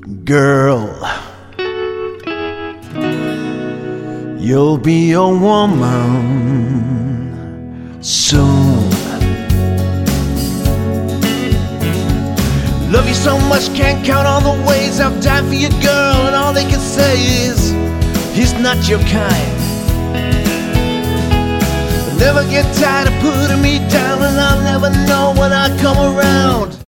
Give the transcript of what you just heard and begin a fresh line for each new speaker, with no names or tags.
Girl, you'll be a woman soon. Love you so much, can't count all the ways I've died for you, girl, and all they can say is he's not your kind. They'll never get tired of putting me down, and I'll never know when I come around.